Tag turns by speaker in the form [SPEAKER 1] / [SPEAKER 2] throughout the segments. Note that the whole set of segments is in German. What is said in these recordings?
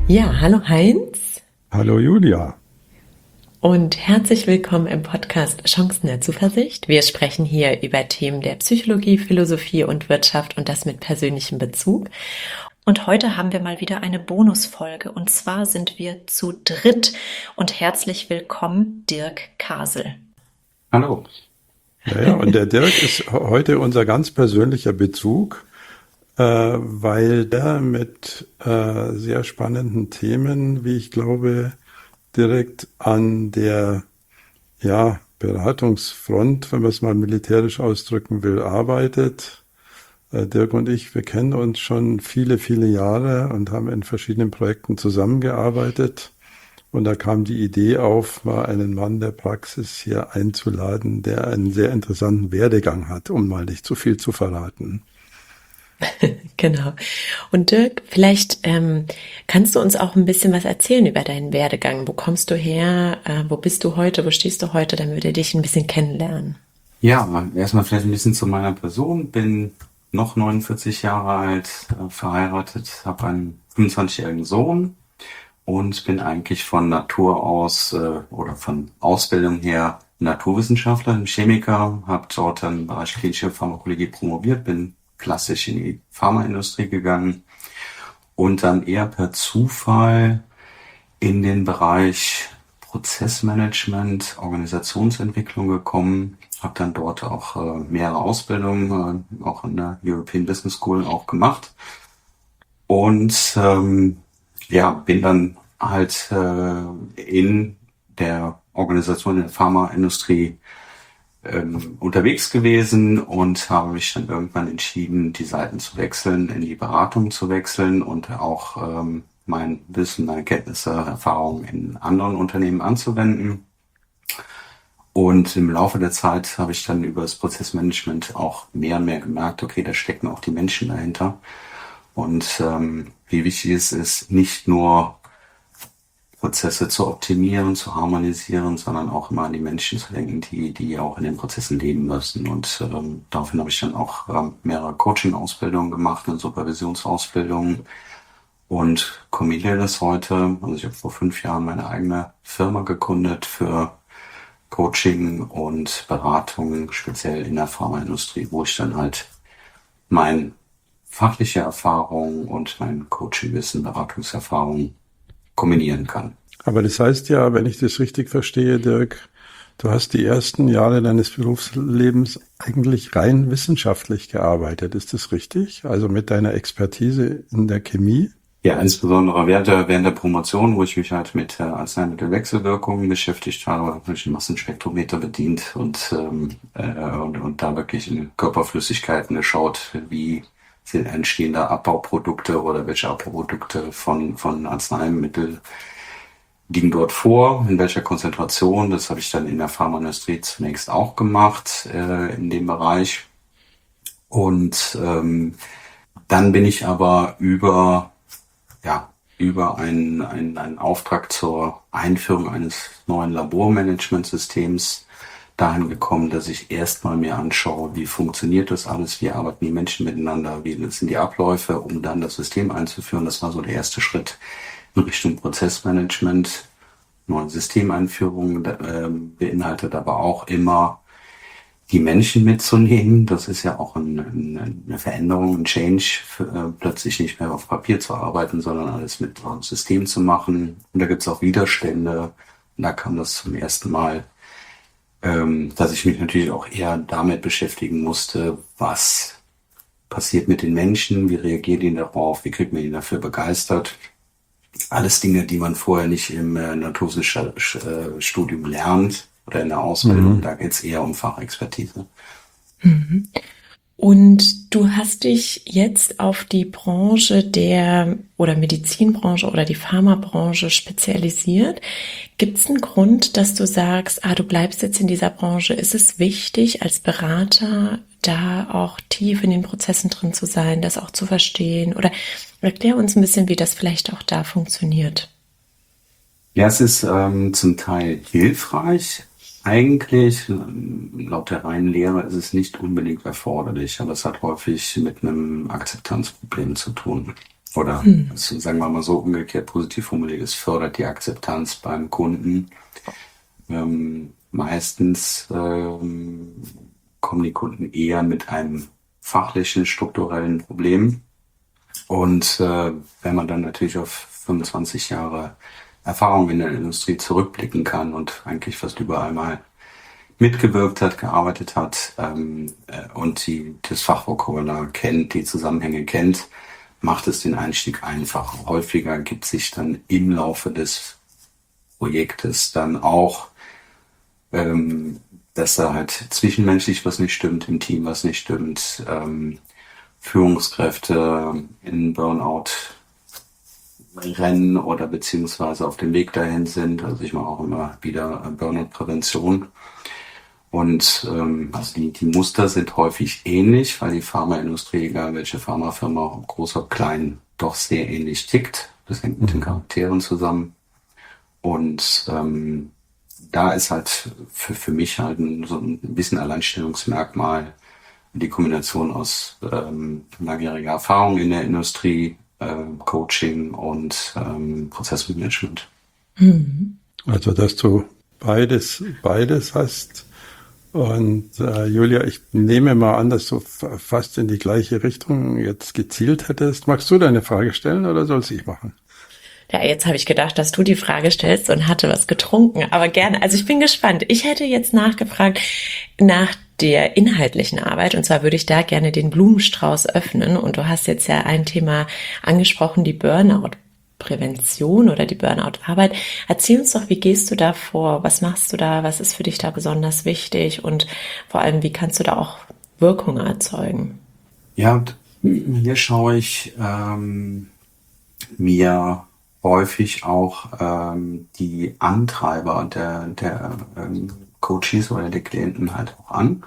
[SPEAKER 1] Ja, hallo Heinz
[SPEAKER 2] Hallo Julia.
[SPEAKER 1] und herzlich willkommen im Podcast Chancen der Zuversicht. Wir sprechen hier über Themen der Psychologie, Philosophie und Wirtschaft und das mit persönlichem Bezug. Und heute haben wir mal wieder eine Bonusfolge und zwar sind wir zu dritt und herzlich willkommen Dirk Kasel.
[SPEAKER 3] Hallo.
[SPEAKER 2] Ja, und der Dirk ist heute unser ganz persönlicher Bezug, weil der mit sehr spannenden Themen, wie ich glaube, direkt an der Beratungsfront, wenn man es mal militärisch ausdrücken will, arbeitet. Dirk und ich, wir kennen uns schon viele, viele Jahre und haben in verschiedenen Projekten zusammengearbeitet. Und da kam die Idee auf, mal einen Mann der Praxis hier einzuladen, der einen sehr interessanten Werdegang hat, um mal nicht zu viel zu verraten.
[SPEAKER 1] Genau. Und Dirk, vielleicht kannst du uns auch ein bisschen was erzählen über deinen Werdegang. Wo kommst du her? Wo bist du heute? Wo stehst du heute? Damit wir dich ein bisschen kennenlernen.
[SPEAKER 3] Ja, erstmal vielleicht ein bisschen zu meiner Person. Bin noch 49 Jahre alt, verheiratet, habe einen 25-jährigen Sohn und bin eigentlich von Natur aus oder von Ausbildung her Naturwissenschaftler, Chemiker, habe dort dann im Bereich klinische Pharmakologie promoviert, bin klassisch in die Pharmaindustrie gegangen und dann eher per Zufall in den Bereich Prozessmanagement, Organisationsentwicklung gekommen, habe dann dort auch mehrere Ausbildungen, auch in der European Business School auch gemacht und bin dann halt in der Organisation in der Pharmaindustrie unterwegs gewesen und habe mich dann irgendwann entschieden, die Seiten zu wechseln, in die Beratung zu wechseln und auch mein Wissen, meine Kenntnisse, Erfahrungen in anderen Unternehmen anzuwenden. Und im Laufe der Zeit habe ich dann über das Prozessmanagement auch mehr und mehr gemerkt, okay, da stecken auch die Menschen dahinter. Und wie wichtig es ist, nicht nur Prozesse zu optimieren, zu harmonisieren, sondern auch immer an die Menschen zu denken, die auch in den Prozessen leben müssen. Und daraufhin habe ich dann auch mehrere Coaching-Ausbildungen gemacht, eine Supervisionsausbildung und kombiniere das heute. Also ich habe vor 5 Jahren meine eigene Firma gegründet für Coaching und Beratung, speziell in der Pharmaindustrie, wo ich dann halt meine fachliche Erfahrung und mein Coaching-Wissen, Beratungserfahrung kombinieren kann.
[SPEAKER 2] Aber das heißt ja, wenn ich das richtig verstehe, Dirk, du hast die ersten Jahre deines Berufslebens eigentlich rein wissenschaftlich gearbeitet. Ist das richtig? Also mit deiner Expertise in der Chemie?
[SPEAKER 3] Ja, insbesondere während der Promotion, wo ich mich halt mit Arzneimittelwechselwirkungen beschäftigt habe, habe ich einen Massenspektrometer bedient und da wirklich in Körperflüssigkeiten geschaut, wie entstehen da Abbauprodukte oder welche Abbauprodukte von Arzneimitteln liegen dort vor, in welcher Konzentration. Das habe ich dann in der Pharmaindustrie zunächst auch gemacht, in dem Bereich. Und dann bin ich aber über einen Auftrag zur Einführung eines neuen Labormanagementsystems dahin gekommen, dass ich erstmal mir anschaue, wie funktioniert das alles, wie arbeiten die Menschen miteinander, wie sind die Abläufe, um dann das System einzuführen. Das war so der erste Schritt in Richtung Prozessmanagement. Neue Systemeinführung beinhaltet aber auch immer die Menschen mitzunehmen. Das ist ja auch eine Veränderung, ein Change, plötzlich nicht mehr auf Papier zu arbeiten, sondern alles mit einem System zu machen. Und da gibt es auch Widerstände. Und da kam das zum ersten Mal, dass ich mich natürlich auch eher damit beschäftigen musste, was passiert mit den Menschen, wie reagieren die darauf, wie kriegt man die dafür begeistert. Alles Dinge, die man vorher nicht im Naturwissenschaftsstudium lernt oder in der Ausbildung. Da geht es eher um Fachexpertise.
[SPEAKER 1] Und du hast dich jetzt auf die Branche oder Medizinbranche oder die Pharmabranche spezialisiert. Gibt es einen Grund, dass du sagst, du bleibst jetzt in dieser Branche? Ist es wichtig, als Berater da auch tief in den Prozessen drin zu sein, das auch zu verstehen? Oder erklär uns ein bisschen, wie das vielleicht auch da funktioniert.
[SPEAKER 3] Ja, es ist zum Teil hilfreich. Eigentlich, laut der reinen Lehre, ist es nicht unbedingt erforderlich, aber es hat häufig mit einem Akzeptanzproblem zu tun. Oder sagen wir mal so umgekehrt positiv formuliert, es fördert die Akzeptanz beim Kunden. Meistens kommen die Kunden eher mit einem fachlichen, strukturellen Problem. Und wenn man dann natürlich auf 25 Jahre Erfahrung in der Industrie zurückblicken kann und eigentlich fast überall mal mitgewirkt hat, gearbeitet hat und das Fachvokabular kennt, die Zusammenhänge kennt, macht es den Einstieg einfach. Häufiger gibt sich dann im Laufe des Projektes dann auch, dass da halt zwischenmenschlich was nicht stimmt, im Team was nicht stimmt, Führungskräfte in Burnout rennen oder beziehungsweise auf dem Weg dahin sind. Also ich mache auch immer wieder Burnout-Prävention. Und also die Muster sind häufig ähnlich, weil die Pharmaindustrie, egal welche Pharmafirma, ob groß oder klein, doch sehr ähnlich tickt. Das hängt mit den Charakteren zusammen. Und da ist halt für mich halt so ein bisschen Alleinstellungsmerkmal die Kombination aus langjähriger Erfahrung in der Industrie, Coaching und Prozessmanagement.
[SPEAKER 2] Also, dass du beides hast. Und Julia, ich nehme mal an, dass du fast in die gleiche Richtung jetzt gezielt hättest. Magst du deine Frage stellen oder soll es ich machen?
[SPEAKER 1] Ja, jetzt habe ich gedacht, dass du die Frage stellst und hatte was getrunken, aber gerne. Also ich bin gespannt. Ich hätte jetzt nachgefragt nach der inhaltlichen Arbeit, und zwar würde ich da gerne den Blumenstrauß öffnen. Und du hast jetzt ja ein Thema angesprochen, die Burnout-Prävention oder die Burnout-Arbeit. Erzähl uns doch, wie gehst du da vor? Was machst du da? Was ist für dich da besonders wichtig? Und vor allem, wie kannst du da auch Wirkung erzeugen?
[SPEAKER 3] Ja, und hier schaue ich mir häufig auch die Antreiber der Coaches oder der Klienten halt auch an.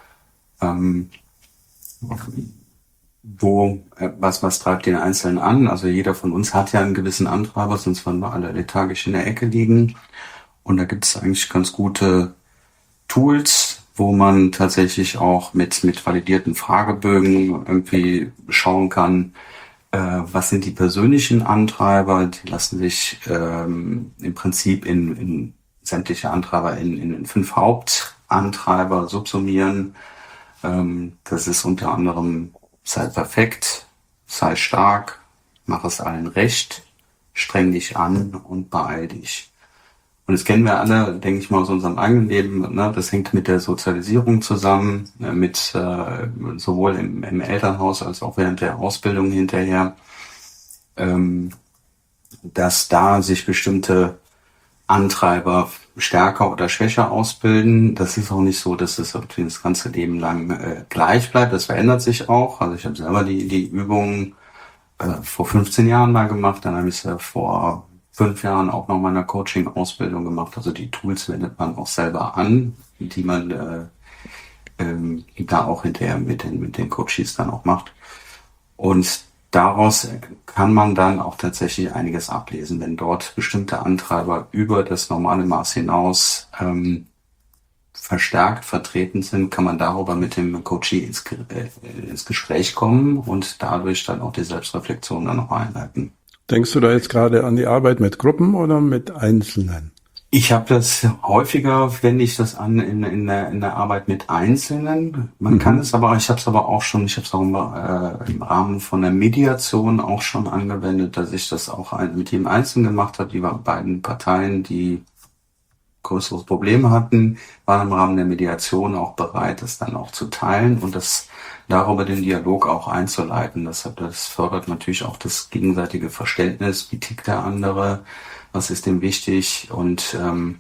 [SPEAKER 3] Was treibt den Einzelnen an? Also jeder von uns hat ja einen gewissen Antreiber, sonst würden wir alle lethargisch in der Ecke liegen. Und da gibt es eigentlich ganz gute Tools, wo man tatsächlich auch mit validierten Fragebögen irgendwie schauen kann, was sind die persönlichen Antreiber. Die lassen sich im Prinzip in sämtliche Antreiber in 5 Hauptantreiber subsumieren. Das ist unter anderem: sei perfekt, sei stark, mach es allen recht, streng dich an und beeil dich. Und das kennen wir alle, denke ich mal, aus unserem eigenen Leben. Ne? Das hängt mit der Sozialisierung zusammen, sowohl im Elternhaus als auch während der Ausbildung hinterher, dass da sich bestimmte Antreiber stärker oder schwächer ausbilden. Das ist auch nicht so, dass es das ganze Leben lang gleich bleibt. Das verändert sich auch. Also ich habe selber die Übungen vor 15 Jahren mal gemacht. Dann habe ich es vor 5 Jahren auch noch mal in einer Coaching-Ausbildung gemacht. Also die Tools wendet man auch selber an, die man da auch hinterher mit den Coaches dann auch macht. Und daraus kann man dann auch tatsächlich einiges ablesen. Wenn dort bestimmte Antreiber über das normale Maß hinaus verstärkt vertreten sind, kann man darüber mit dem Coachee ins Gespräch kommen und dadurch dann auch die Selbstreflexion dann noch einleiten.
[SPEAKER 2] Denkst du da jetzt gerade an die Arbeit mit Gruppen oder mit Einzelnen?
[SPEAKER 3] Ich habe das häufiger, wende ich das an in der Arbeit mit Einzelnen. Man kann es aber, ich habe es auch im Rahmen von der Mediation auch schon angewendet, dass ich das auch mit dem Einzelnen gemacht habe. Die beiden Parteien, die größeres Problem hatten, waren im Rahmen der Mediation auch bereit, das dann auch zu teilen und das darüber den Dialog auch einzuleiten. Das fördert natürlich auch das gegenseitige Verständnis, wie tickt der andere, was ist dem wichtig und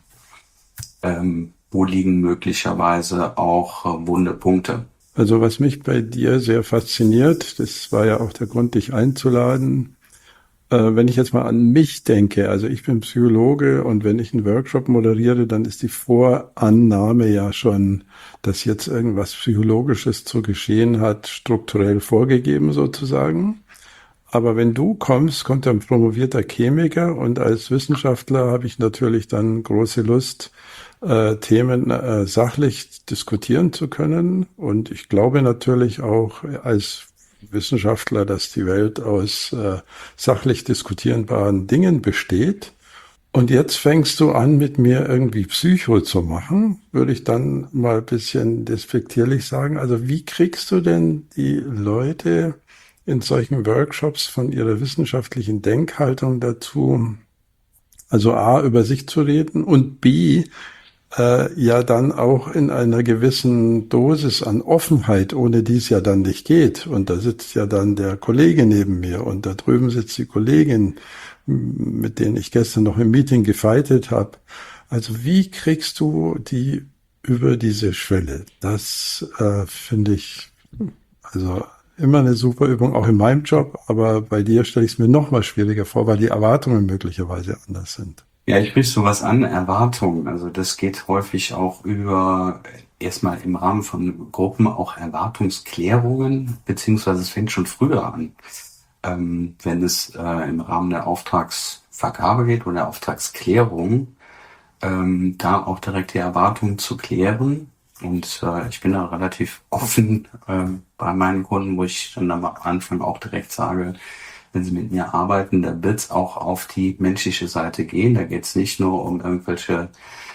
[SPEAKER 3] wo liegen möglicherweise auch wunde Punkte.
[SPEAKER 2] Also was mich bei dir sehr fasziniert, das war ja auch der Grund, dich einzuladen. Wenn ich jetzt mal an mich denke, also ich bin Psychologe und wenn ich einen Workshop moderiere, dann ist die Vorannahme ja schon, dass jetzt irgendwas Psychologisches zu geschehen hat, strukturell vorgegeben sozusagen. Aber wenn du kommst, kommt ein promovierter Chemiker und als Wissenschaftler habe ich natürlich dann große Lust, Themen sachlich diskutieren zu können. Und ich glaube natürlich auch als Wissenschaftler, dass die Welt aus sachlich diskutierbaren Dingen besteht. Und jetzt fängst du an, mit mir irgendwie Psycho zu machen, würde ich dann mal ein bisschen despektierlich sagen. Also wie kriegst du denn die Leute in solchen Workshops von ihrer wissenschaftlichen Denkhaltung dazu, also A, über sich zu reden und B, ja dann auch in einer gewissen Dosis an Offenheit, ohne die es ja dann nicht geht. Und da sitzt ja dann der Kollege neben mir und da drüben sitzt die Kollegin, mit denen ich gestern noch im Meeting gefeitet habe. Also wie kriegst du die über diese Schwelle? Das finde ich also immer eine super Übung, auch in meinem Job, aber bei dir stelle ich es mir noch mal schwieriger vor, weil die Erwartungen möglicherweise anders sind.
[SPEAKER 3] Ja, ich sprichst sowas an, Erwartungen. Also das geht häufig auch über erstmal im Rahmen von Gruppen auch Erwartungsklärungen, beziehungsweise es fängt schon früher an. Wenn es im Rahmen der Auftragsvergabe geht oder der Auftragsklärung, da auch direkt die Erwartungen zu klären. Und ich bin da relativ offen bei meinen Kunden, wo ich dann am Anfang auch direkt sage, wenn sie mit mir arbeiten, da wird es auch auf die menschliche Seite gehen. Da geht es nicht nur um irgendwelche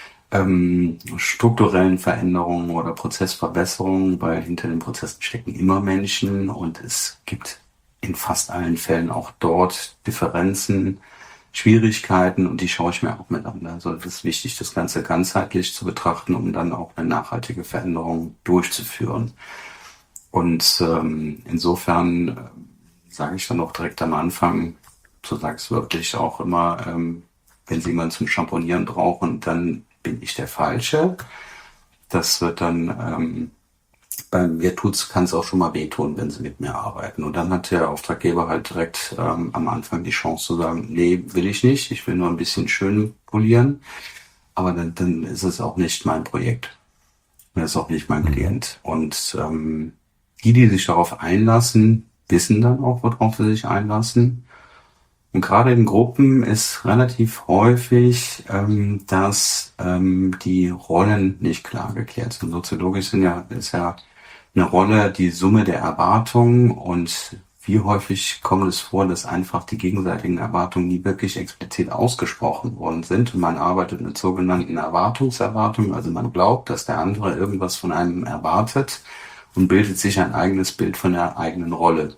[SPEAKER 3] strukturellen Veränderungen oder Prozessverbesserungen, weil hinter den Prozessen stecken immer Menschen und es gibt in fast allen Fällen auch dort Differenzen, Schwierigkeiten und die schaue ich mir auch mit an. Also es ist wichtig, das Ganze ganzheitlich zu betrachten, um dann auch eine nachhaltige Veränderung durchzuführen. Und insofern sage ich dann auch direkt am Anfang, so sage ich es wirklich auch immer, wenn Sie jemanden zum Schamponieren brauchen, dann bin ich der Falsche. Das wird dann, bei mir kann es auch schon mal wehtun, wenn Sie mit mir arbeiten. Und dann hat der Auftraggeber halt direkt am Anfang die Chance zu sagen, nee, will ich nicht, ich will nur ein bisschen schön polieren. Aber dann ist es auch nicht mein Projekt. Das ist auch nicht mein Klient. Und die sich darauf einlassen, wissen dann auch, worauf sie sich einlassen. Und gerade in Gruppen ist relativ häufig, dass die Rollen nicht klar geklärt sind. Soziologisch ist ja eine Rolle die Summe der Erwartungen und wie häufig kommt es vor, dass einfach die gegenseitigen Erwartungen nie wirklich explizit ausgesprochen worden sind und man arbeitet mit sogenannten Erwartungserwartungen, also man glaubt, dass der andere irgendwas von einem erwartet und bildet sich ein eigenes Bild von der eigenen Rolle.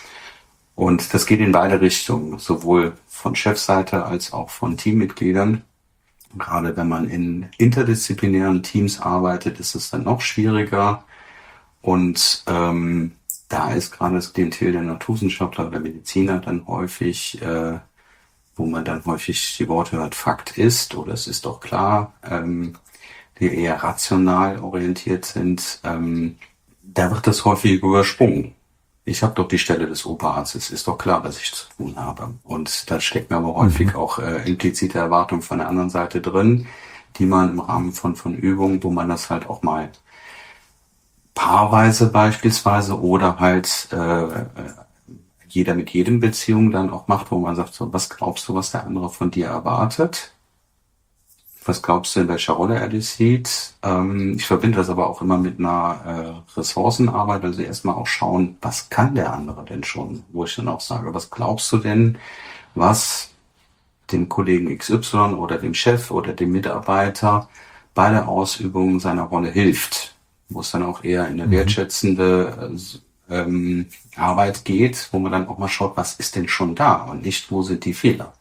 [SPEAKER 3] Und das geht in beide Richtungen, sowohl von Chefseite als auch von Teammitgliedern. Gerade wenn man in interdisziplinären Teams arbeitet, ist es dann noch schwieriger. Und da ist gerade das Klientel der Naturwissenschaftler oder Mediziner dann häufig, wo man dann häufig die Worte hört, Fakt ist oder es ist doch klar, die eher rational orientiert sind, da wird das häufig übersprungen. Ich habe doch die Stelle des Oberarztes, ist doch klar, dass ich zu tun habe. Und da steckt mir aber häufig auch implizite Erwartungen von der anderen Seite drin, die man im Rahmen von Übungen, wo man das halt auch mal paarweise beispielsweise oder halt jeder mit jedem Beziehung dann auch macht, wo man sagt, so, was glaubst du, was der andere von dir erwartet? Was glaubst du, in welcher Rolle er dich sieht? Ich verbinde das aber auch immer mit einer Ressourcenarbeit, also erstmal auch schauen, was kann der andere denn schon? Wo ich dann auch sage, was glaubst du denn, was dem Kollegen XY oder dem Chef oder dem Mitarbeiter bei der Ausübung seiner Rolle hilft? Wo es dann auch eher in eine wertschätzende Arbeit geht, wo man dann auch mal schaut, was ist denn schon da und nicht, wo sind die Fehler?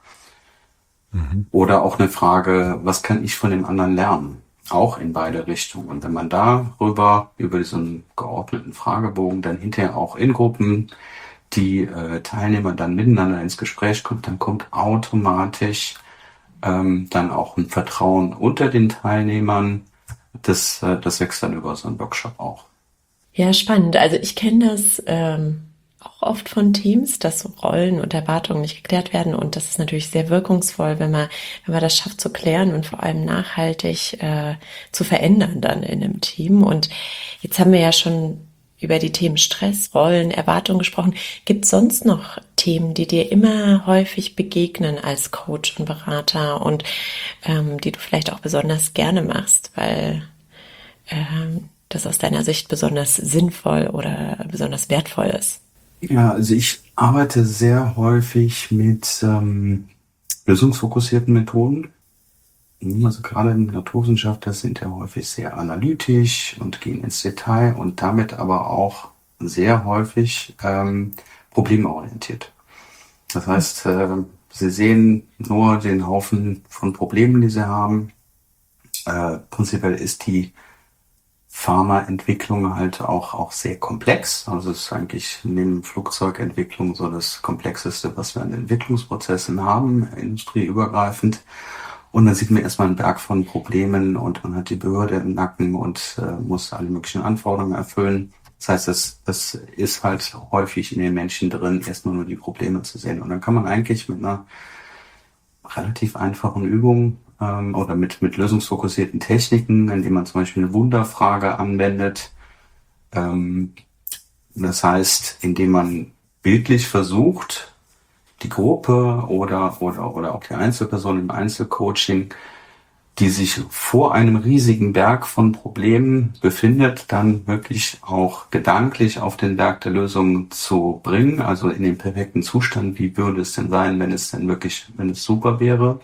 [SPEAKER 3] Oder auch eine Frage, was kann ich von dem anderen lernen? Auch in beide Richtungen. Und wenn man darüber, über diesen geordneten Fragebogen, dann hinterher auch in Gruppen die Teilnehmer dann miteinander ins Gespräch kommt, dann kommt automatisch dann auch ein Vertrauen unter den Teilnehmern. Das wächst dann über so einen Workshop auch.
[SPEAKER 1] Ja, spannend. Also ich kenne das auch oft von Teams, dass so Rollen und Erwartungen nicht geklärt werden und das ist natürlich sehr wirkungsvoll, wenn man das schafft zu klären und vor allem nachhaltig zu verändern dann in einem Team. Und jetzt haben wir ja schon über die Themen Stress, Rollen, Erwartungen gesprochen. Gibt es sonst noch Themen, die dir immer häufig begegnen als Coach und Berater und die du vielleicht auch besonders gerne machst, weil das aus deiner Sicht besonders sinnvoll oder besonders wertvoll ist?
[SPEAKER 3] Ja, also ich arbeite sehr häufig mit lösungsfokussierten Methoden. Also gerade in Naturwissenschaftler sind ja häufig sehr analytisch und gehen ins Detail und damit aber auch sehr häufig problemorientiert. Das heißt, sie sehen nur den Haufen von Problemen, die sie haben. Prinzipiell ist die Pharmaentwicklung halt auch sehr komplex. Also es ist eigentlich neben Flugzeugentwicklung so das Komplexeste, was wir an Entwicklungsprozessen haben, industrieübergreifend. Und dann sieht man erstmal einen Berg von Problemen und man hat die Behörde im Nacken und muss alle möglichen Anforderungen erfüllen. Das heißt, das ist halt häufig in den Menschen drin, erstmal nur die Probleme zu sehen. Und dann kann man eigentlich mit einer relativ einfachen Übung oder mit lösungsfokussierten Techniken, indem man zum Beispiel eine Wunderfrage anwendet. Das heißt, indem man bildlich versucht, die Gruppe oder auch die Einzelperson im Einzelcoaching, die sich vor einem riesigen Berg von Problemen befindet, dann wirklich auch gedanklich auf den Berg der Lösung zu bringen, also in den perfekten Zustand. Wie würde es denn sein, wenn es super wäre?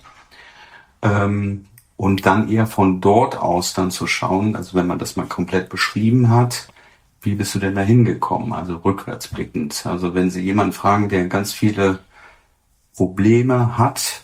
[SPEAKER 3] Und dann eher von dort aus dann zu schauen, also wenn man das mal komplett beschrieben hat, wie bist du denn da hingekommen? Also rückwärts blickend. Also wenn Sie jemanden fragen, der ganz viele Probleme hat,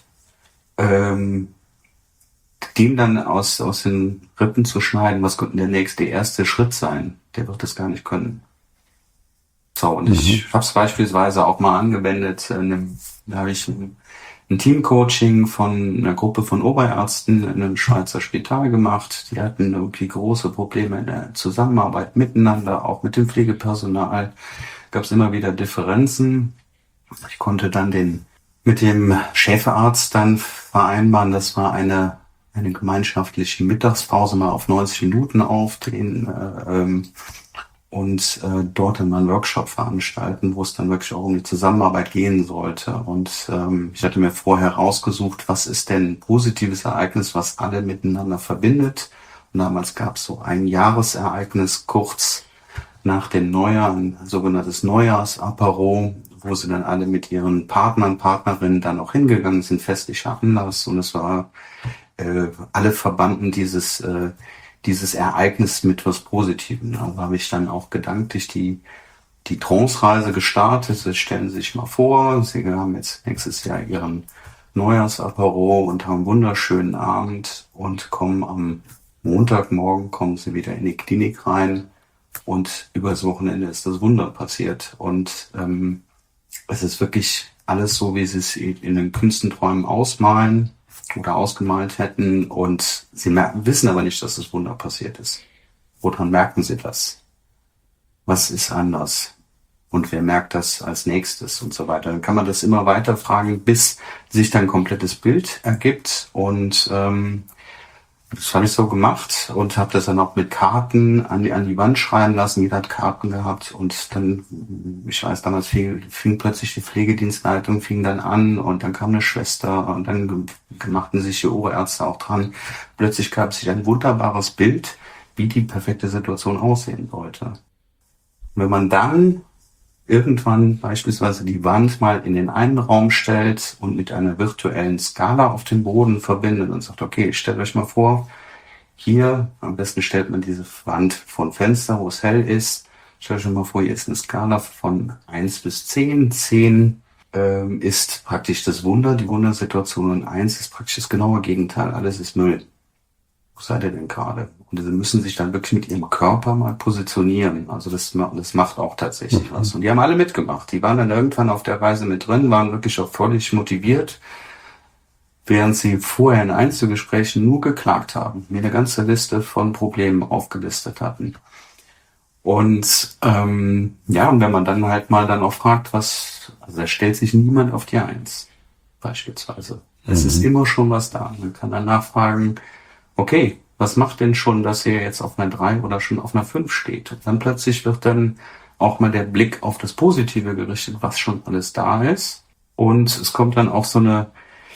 [SPEAKER 3] dem dann aus den Rippen zu schneiden, was könnte der nächste erste Schritt sein? Der wird das gar nicht können. So, und ich habe es beispielsweise auch mal angewendet. Da habe ich ein Teamcoaching von einer Gruppe von Oberärzten in einem Schweizer Spital gemacht. Die hatten irgendwie große Probleme in der Zusammenarbeit miteinander, auch mit dem Pflegepersonal. Gab es immer wieder Differenzen. Ich konnte dann mit dem Chefarzt dann vereinbaren, das war eine gemeinschaftliche Mittagspause mal auf 90 Minuten aufdrehen und dort dann mal einen Workshop veranstalten, wo es dann wirklich auch um die Zusammenarbeit gehen sollte. Und ich hatte mir vorher rausgesucht, was ist denn ein positives Ereignis, was alle miteinander verbindet. Und damals gab es so ein Jahresereignis kurz nach dem Neujahr, ein sogenanntes Neujahrsapero, wo sie dann alle mit ihren Partnern, Partnerinnen dann auch hingegangen sind, festlicher Anlass. Und es war alle verbanden dieses Ereignis mit was Positivem. Also habe ich dann auch gedanklich die Trance-Reise gestartet. Sie stellen sich mal vor, Sie haben jetzt nächstes Jahr Ihren Neujahrsapero und haben einen wunderschönen Abend und kommen am Montagmorgen, kommen Sie wieder in die Klinik rein und übers Wochenende ist das Wunder passiert. Und es ist wirklich alles so, wie Sie es in den kühnsten Träumen ausmalen oder ausgemalt hätten und sie wissen aber nicht, dass das Wunder passiert ist. Woran merken sie das? Was ist anders? Und wer merkt das als nächstes und so weiter? Dann kann man das immer weiter fragen, bis sich dann ein komplettes Bild ergibt und das habe ich so gemacht und habe das dann auch mit Karten an die Wand schreiben lassen. Jeder hat Karten gehabt und dann, ich weiß, damals fing plötzlich die Pflegedienstleitung fing dann an und dann kam eine Schwester und dann machten sich die Oberärzte auch dran. Plötzlich gab es sich ein wunderbares Bild, wie die perfekte Situation aussehen sollte. Und wenn man dann irgendwann beispielsweise die Wand mal in den einen Raum stellt und mit einer virtuellen Skala auf dem Boden verbindet und sagt, okay, stellt euch mal vor, hier, am besten stellt man diese Wand von Fenster, wo es hell ist. Stellt euch mal vor, hier ist eine Skala von 1 bis 10. 10 ist praktisch das Wunder, die Wundersituation und 1 ist praktisch das genaue Gegenteil. Alles ist Müll. Wo seid ihr denn gerade? Und sie müssen sich dann wirklich mit ihrem Körper mal positionieren. Also das macht auch tatsächlich was. Und die haben alle mitgemacht. Die waren dann irgendwann auf der Reise mit drin, waren wirklich auch völlig motiviert, während sie vorher in Einzelgesprächen nur geklagt haben, mir eine ganze Liste von Problemen aufgelistet hatten. Und und wenn man dann halt mal dann auch fragt, also da stellt sich niemand auf die 1, beispielsweise. Es ist immer schon was da. Man kann dann nachfragen, okay, was macht denn schon, dass ihr jetzt auf einer 3 oder schon auf einer 5 steht? Und dann plötzlich wird dann auch mal der Blick auf das Positive gerichtet, was schon alles da ist. Und es kommt dann auch so eine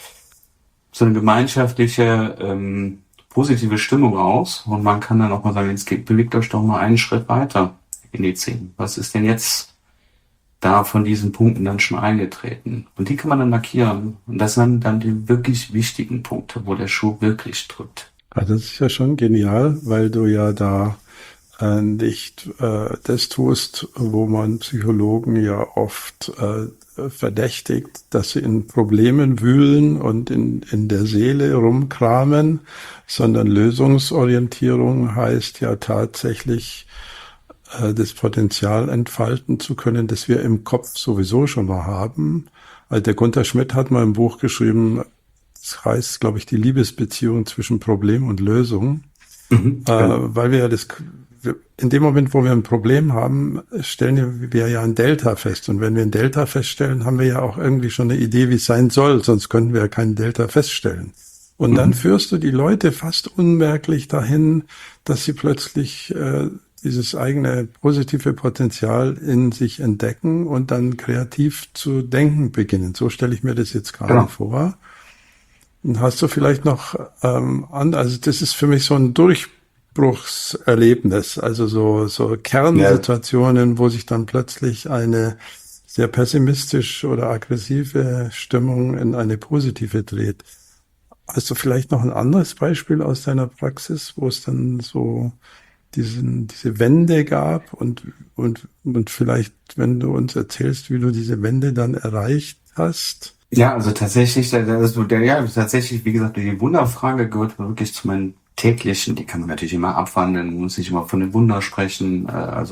[SPEAKER 3] gemeinschaftliche, positive Stimmung raus. Und man kann dann auch mal sagen, jetzt bewegt euch doch mal einen Schritt weiter in die 10. Was ist denn jetzt da von diesen Punkten dann schon eingetreten. Und die kann man dann markieren. Und das sind dann die wirklich wichtigen Punkte, wo der Schuh wirklich drückt.
[SPEAKER 2] Ja, das ist ja schon genial, weil du ja da nicht das tust, wo man Psychologen ja oft verdächtigt, dass sie in Problemen wühlen und in der Seele rumkramen, sondern Lösungsorientierung heißt ja tatsächlich, das Potenzial entfalten zu können, das wir im Kopf sowieso schon mal haben. Also der Gunther Schmidt hat mal ein Buch geschrieben, das heißt, glaube ich, die Liebesbeziehung zwischen Problem und Lösung, weil wir ja in dem Moment, wo wir ein Problem haben, stellen wir ja ein Delta fest. Und wenn wir ein Delta feststellen, haben wir ja auch irgendwie schon eine Idee, wie es sein soll, sonst könnten wir ja keinen Delta feststellen. Und dann führst du die Leute fast unmerklich dahin, dass sie plötzlich dieses eigene positive Potenzial in sich entdecken und dann kreativ zu denken beginnen. So stelle ich mir das jetzt gerade vor. Und hast du vielleicht noch also das ist für mich so ein Durchbruchserlebnis, also so Kernsituationen, wo sich dann plötzlich eine sehr pessimistisch oder aggressive Stimmung in eine positive dreht. Hast du vielleicht noch ein anderes Beispiel aus deiner Praxis, wo es dann so diese Wende gab und vielleicht, wenn du uns erzählst, wie du diese Wende dann erreicht hast?
[SPEAKER 3] Ja, also tatsächlich, tatsächlich, wie gesagt, die Wunderfrage gehört wirklich zu meinen täglichen, die kann man natürlich immer abwandeln, man muss nicht immer von dem Wunder sprechen,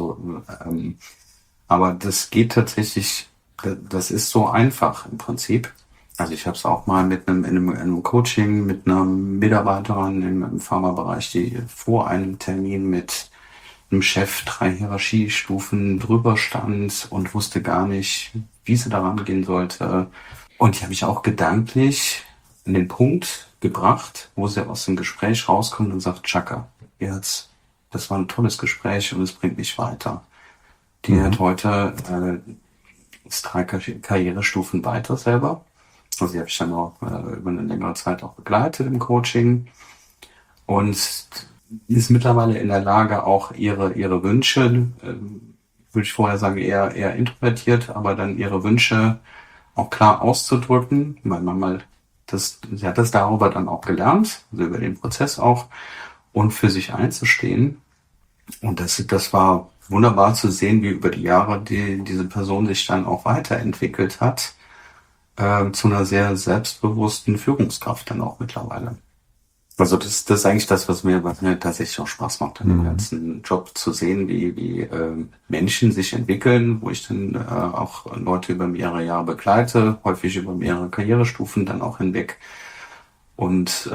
[SPEAKER 3] aber das geht tatsächlich, das ist so einfach im Prinzip. Also ich habe es auch mal in einem Coaching mit einer Mitarbeiterin im Pharmabereich, die vor einem Termin mit einem Chef 3 Hierarchiestufen drüber stand und wusste gar nicht, wie sie daran gehen sollte. Und die habe ich auch gedanklich an den Punkt gebracht, wo sie aus dem Gespräch rauskommt und sagt, Chaka, jetzt, das war ein tolles Gespräch und es bringt mich weiter. Die hat heute ist 3 Karrierestufen weiter selber. Also die habe ich dann auch über eine längere Zeit auch begleitet im Coaching und ist mittlerweile in der Lage, auch ihre Wünsche, würde ich vorher sagen, eher introvertiert, aber dann ihre Wünsche auch klar auszudrücken, weil sie hat das darüber dann auch gelernt, also über den Prozess auch, und für sich einzustehen. Und das war wunderbar zu sehen, wie über die Jahre diese Person sich dann auch weiterentwickelt hat, zu einer sehr selbstbewussten Führungskraft dann auch mittlerweile. Also das ist eigentlich das, was mir tatsächlich auch Spaß macht, an dem ganzen Job zu sehen, wie Menschen sich entwickeln, wo ich dann auch Leute über mehrere Jahre begleite, häufig über mehrere Karrierestufen dann auch hinweg. Und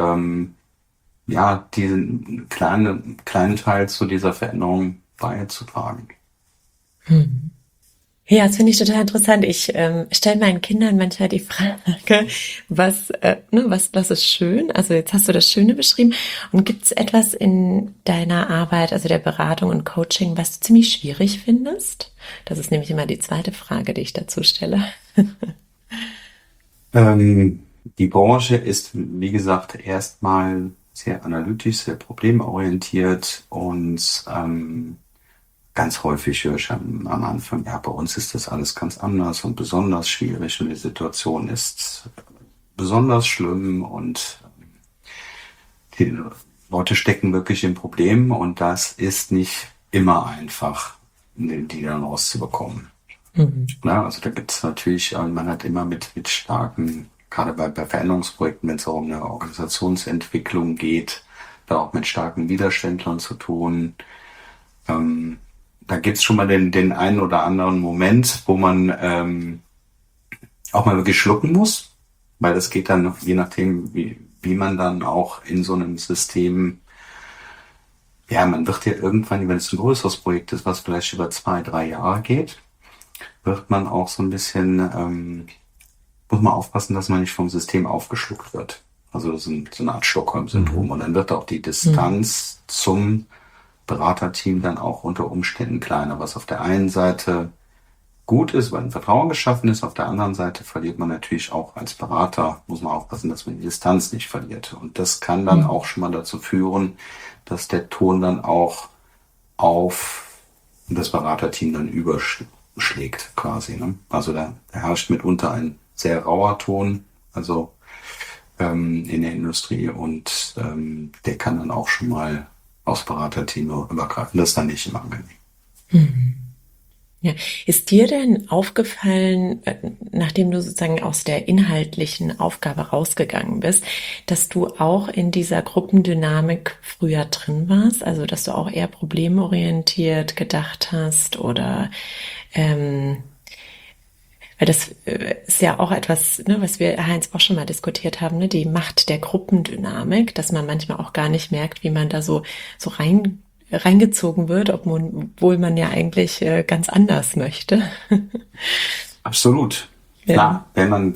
[SPEAKER 3] diesen kleinen Teil zu dieser Veränderung beizutragen.
[SPEAKER 1] Ja, das finde ich total interessant. Ich stelle meinen Kindern manchmal die Frage, was ist schön? Also jetzt hast du das Schöne beschrieben. Und gibt es etwas in deiner Arbeit, also der Beratung und Coaching, was du ziemlich schwierig findest? Das ist nämlich immer die zweite Frage, die ich dazu stelle.
[SPEAKER 3] Die Branche ist, wie gesagt, erstmal sehr analytisch, sehr problemorientiert und ganz häufig höre ich am Anfang, ja, bei uns ist das alles ganz anders und besonders schwierig und die Situation ist besonders schlimm und die Leute stecken wirklich in Problemen und das ist nicht immer einfach, die dann rauszubekommen. Ja, also da gibt es natürlich, man hat immer mit starken, gerade bei Veränderungsprojekten, wenn es auch um eine Organisationsentwicklung geht, da auch mit starken Widerständlern zu tun. Da gibt's schon mal den einen oder anderen Moment, wo man auch mal wirklich schlucken muss, weil das geht dann, je nachdem, wie man dann auch in so einem System, ja, man wird ja irgendwann, wenn es ein größeres Projekt ist, was vielleicht über 2-3 Jahre geht, wird man auch so ein bisschen, muss man aufpassen, dass man nicht vom System aufgeschluckt wird. Also so eine Art Stockholm-Syndrom. Und dann wird auch die Distanz zum Beraterteam dann auch unter Umständen kleiner, was auf der einen Seite gut ist, weil ein Vertrauen geschaffen ist, auf der anderen Seite verliert man natürlich auch als Berater, muss man aufpassen, dass man die Distanz nicht verliert. Und das kann dann auch schon mal dazu führen, dass der Ton dann auch auf das Beraterteam dann schlägt quasi. Ne? Also da herrscht mitunter ein sehr rauer Ton, also in der Industrie und der kann dann auch schon mal aufs Beraterteam übergreifen. Das ist dann nicht immer angenehm.
[SPEAKER 1] Mhm. Ja. Ist dir denn aufgefallen, nachdem du sozusagen aus der inhaltlichen Aufgabe rausgegangen bist, dass du auch in dieser Gruppendynamik früher drin warst? Also, dass du auch eher problemorientiert gedacht hast oder weil das ist ja auch etwas, ne, was wir, Heinz, auch schon mal diskutiert haben, ne, die Macht der Gruppendynamik, dass man manchmal auch gar nicht merkt, wie man da so reingezogen wird, obwohl man ja eigentlich ganz anders möchte.
[SPEAKER 3] Absolut.
[SPEAKER 1] Ja.
[SPEAKER 3] Klar, wenn man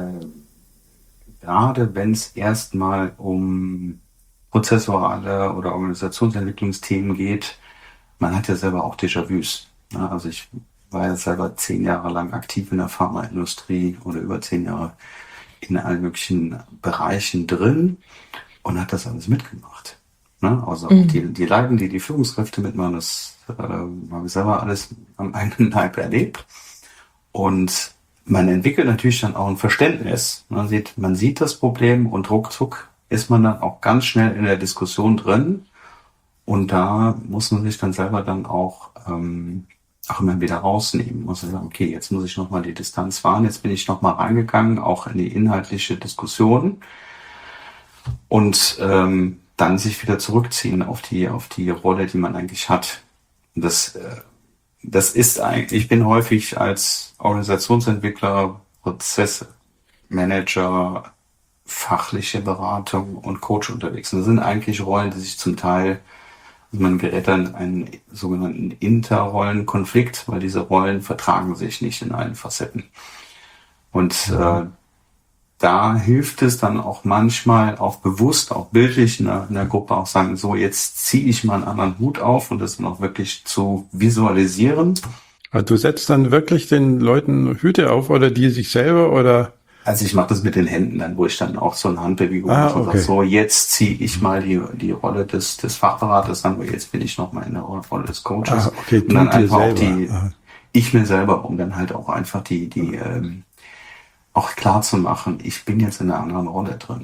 [SPEAKER 3] gerade wenn es erstmal um prozessuale oder Organisationsentwicklungsthemen geht, man hat ja selber auch Déjà-vus. Ne? Also ich war ja selber 10 Jahre lang aktiv in der Pharmaindustrie oder über 10 Jahre in allen möglichen Bereichen drin und hat das alles mitgemacht. Ne? Also die Leiden, die Führungskräfte mitmachen, das habe ich selber alles am eigenen Leib erlebt. Und man entwickelt natürlich dann auch ein Verständnis. Man sieht das Problem und ruckzuck ist man dann auch ganz schnell in der Diskussion drin. Und da muss man sich dann selber dann auch immer wieder rausnehmen. Muss sagen, okay, jetzt muss ich nochmal die Distanz wahren. Jetzt bin ich nochmal reingegangen, auch in die inhaltliche Diskussion. Und dann sich wieder zurückziehen auf die Rolle, die man eigentlich hat. Und das ist eigentlich, ich bin häufig als Organisationsentwickler, Prozessmanager, fachliche Beratung und Coach unterwegs. Und das sind eigentlich Rollen, die sich zum Teil, also man gerät dann in einen sogenannten Interrollenkonflikt, weil diese Rollen vertragen sich nicht in allen Facetten. Und da hilft es dann auch manchmal auch bewusst, auch bildlich in der Gruppe auch sagen, so jetzt ziehe ich mal einen anderen Hut auf und das dann auch wirklich zu visualisieren.
[SPEAKER 2] Also du setzt dann wirklich den Leuten Hüte auf oder die sich selber oder?
[SPEAKER 3] Also ich mache das mit den Händen dann, wo ich dann auch so eine Handbewegung mache und sage, so jetzt ziehe ich mal die Rolle des Fachberaters an, weil jetzt bin ich nochmal in der Rolle des Coaches.
[SPEAKER 2] Okay,
[SPEAKER 3] und dann einfach auch ich mir selber, um dann halt auch einfach die auch klar zu machen, ich bin jetzt in einer anderen Rolle drin.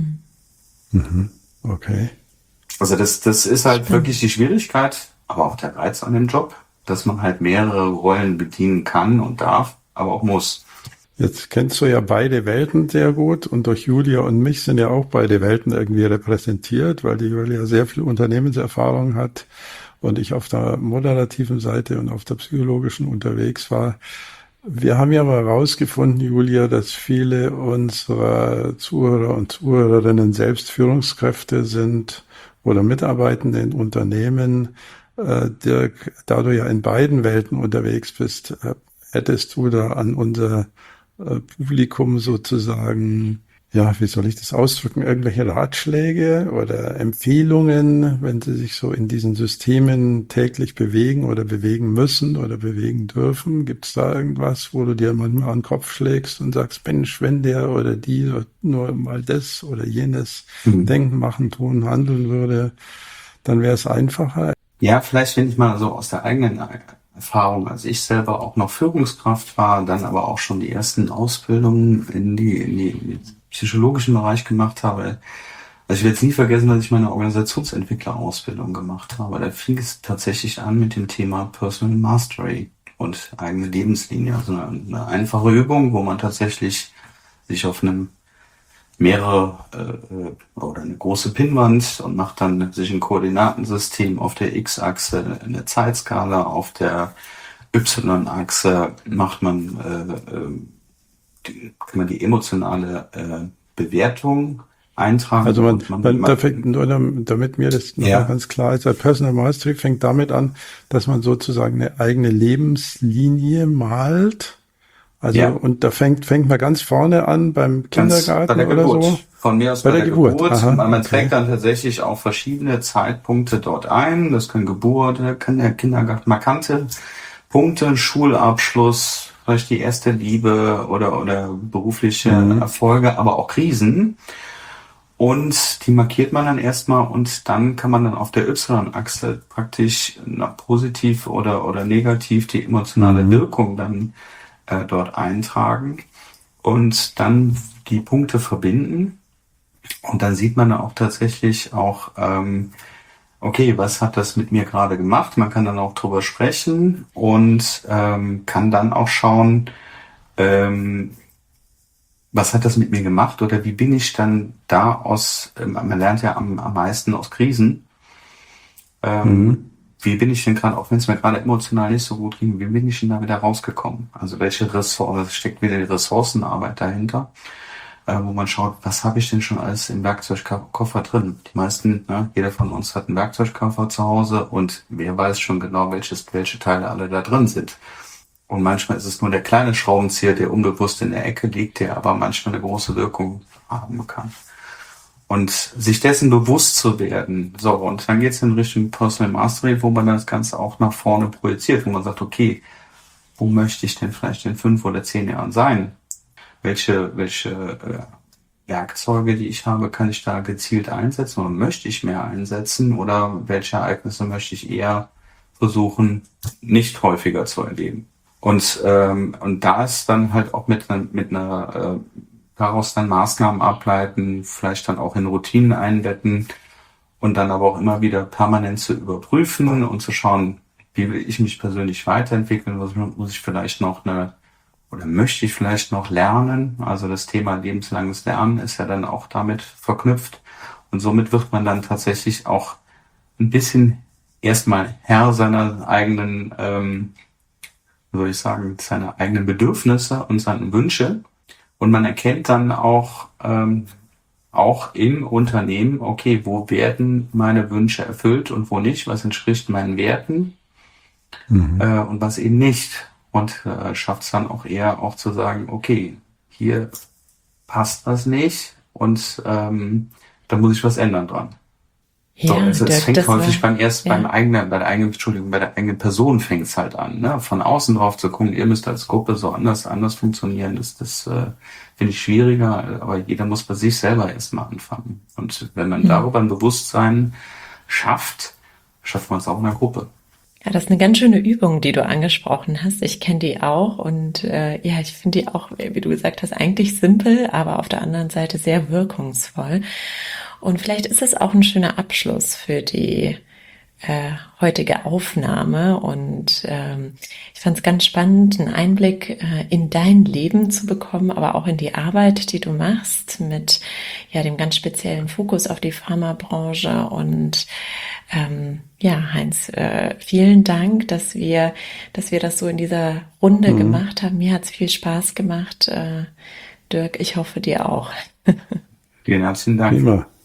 [SPEAKER 2] Okay.
[SPEAKER 3] Also das ist halt wirklich die Schwierigkeit, aber auch der Reiz an dem Job, dass man halt mehrere Rollen bedienen kann und darf, aber auch muss.
[SPEAKER 2] Jetzt kennst du ja beide Welten sehr gut und durch Julia und mich sind ja auch beide Welten irgendwie repräsentiert, weil die Julia sehr viel Unternehmenserfahrung hat und ich auf der moderativen Seite und auf der psychologischen unterwegs war. Wir haben ja mal herausgefunden, Julia, dass viele unserer Zuhörer und Zuhörerinnen selbst Führungskräfte sind oder Mitarbeitende in Unternehmen. Dirk, da du ja in beiden Welten unterwegs bist, hättest du da an unser Publikum sozusagen, ja, wie soll ich das ausdrücken, irgendwelche Ratschläge oder Empfehlungen, wenn sie sich so in diesen Systemen täglich bewegen oder bewegen müssen oder bewegen dürfen? Gibt es da irgendwas, wo du dir manchmal an den Kopf schlägst und sagst, Mensch, wenn der oder die nur mal das oder jenes denken, machen, tun, handeln würde, dann wäre es einfacher?
[SPEAKER 3] Ja, vielleicht, wenn ich mal so aus der eigenen Erfahrung, als ich selber auch noch Führungskraft war, dann aber auch schon die ersten Ausbildungen in die psychologischen Bereich gemacht habe. Also ich werde jetzt nie vergessen, dass ich meine Organisationsentwicklerausbildung gemacht habe. Da fing es tatsächlich an mit dem Thema Personal Mastery und eigene Lebenslinie. Also eine einfache Übung, wo man tatsächlich sich auf einem oder eine große Pinnwand und macht dann sich ein Koordinatensystem auf der X-Achse, eine Zeitskala, auf der Y-Achse macht man kann man die emotionale Bewertung eintragen.
[SPEAKER 2] Also da fängt, nur damit mir das noch mal ganz klar ist, der Personal Mastery fängt damit an, dass man sozusagen eine eigene Lebenslinie malt. Also und da fängt man ganz vorne an beim Kindergarten
[SPEAKER 3] bei der
[SPEAKER 2] oder
[SPEAKER 3] Geburt.
[SPEAKER 2] so.
[SPEAKER 3] Von mir aus bei der Geburt.
[SPEAKER 2] Aha,
[SPEAKER 3] man trägt dann tatsächlich auch verschiedene Zeitpunkte dort ein. Das können Geburt, kann der Kindergarten, markante Punkte, Schulabschluss, vielleicht die erste Liebe oder berufliche Erfolge, aber auch Krisen. Und die markiert man dann erstmal und dann kann man dann auf der Y-Achse praktisch positiv oder negativ die emotionale Wirkung dann dort eintragen und dann die Punkte verbinden. Und dann sieht man auch tatsächlich auch, okay, was hat das mit mir gerade gemacht? Man kann dann auch drüber sprechen und kann dann auch schauen, was hat das mit mir gemacht oder wie bin ich dann da man lernt ja am meisten aus Krisen, wie bin ich denn gerade, auch wenn es mir gerade emotional nicht so gut ging, wie bin ich denn da wieder rausgekommen? Also welche Ressourcen, steckt wieder die Ressourcenarbeit dahinter, wo man schaut, was habe ich denn schon alles im Werkzeugkoffer drin? Die meisten, ne, jeder von uns hat einen Werkzeugkoffer zu Hause und wer weiß schon genau, welche Teile alle da drin sind. Und manchmal ist es nur der kleine Schraubenzieher, der unbewusst in der Ecke liegt, der aber manchmal eine große Wirkung haben kann. Und sich dessen bewusst zu werden. So, und dann geht es in Richtung Personal Mastery, wo man das Ganze auch nach vorne projiziert, wo man sagt, okay, wo möchte ich denn vielleicht in 5 oder 10 Jahren sein? Welche Werkzeuge, die ich habe, kann ich da gezielt einsetzen oder möchte ich mehr einsetzen oder welche Ereignisse möchte ich eher versuchen, nicht häufiger zu erleben? Und da ist dann halt auch mit einer daraus dann Maßnahmen ableiten, vielleicht dann auch in Routinen einbetten und dann aber auch immer wieder permanent zu überprüfen und zu schauen, wie will ich mich persönlich weiterentwickeln, was muss ich vielleicht noch oder möchte ich vielleicht noch lernen? Also das Thema lebenslanges Lernen ist ja dann auch damit verknüpft und somit wird man dann tatsächlich auch ein bisschen erstmal Herr seiner eigenen würde ich sagen, seine eigenen Bedürfnisse und seine Wünsche. Und man erkennt dann auch im Unternehmen, okay, wo werden meine Wünsche erfüllt und wo nicht, was entspricht meinen Werten und was eben nicht. Und schafft es dann auch eher auch zu sagen, okay, hier passt was nicht und da muss ich was ändern dran. So,
[SPEAKER 1] Ja,
[SPEAKER 3] es
[SPEAKER 1] Dirk,
[SPEAKER 3] fängt
[SPEAKER 1] das
[SPEAKER 3] häufig
[SPEAKER 1] war,
[SPEAKER 3] bei
[SPEAKER 1] ja.
[SPEAKER 3] der eigenen Person fängt es halt an, ne? Von außen drauf zu gucken, ihr müsst als Gruppe so anders funktionieren, das finde ich schwieriger, aber jeder muss bei sich selber erstmal anfangen. Und wenn man darüber ein Bewusstsein schafft man es auch in der Gruppe.
[SPEAKER 1] Ja, das ist eine ganz schöne Übung, die du angesprochen hast. Ich kenne die auch und ja, ich finde die auch, wie du gesagt hast, eigentlich simpel, aber auf der anderen Seite sehr wirkungsvoll. Und vielleicht ist es auch ein schöner Abschluss für die heutige Aufnahme und ich fand es ganz spannend, einen Einblick in dein Leben zu bekommen, aber auch in die Arbeit, die du machst, mit ja dem ganz speziellen Fokus auf die Pharmabranche und ja, Heinz, vielen Dank, dass wir das so in dieser Runde gemacht haben. Mir hat es viel Spaß gemacht. Dirk, ich hoffe dir auch.
[SPEAKER 3] Vielen herzlichen Dank.
[SPEAKER 2] Prima.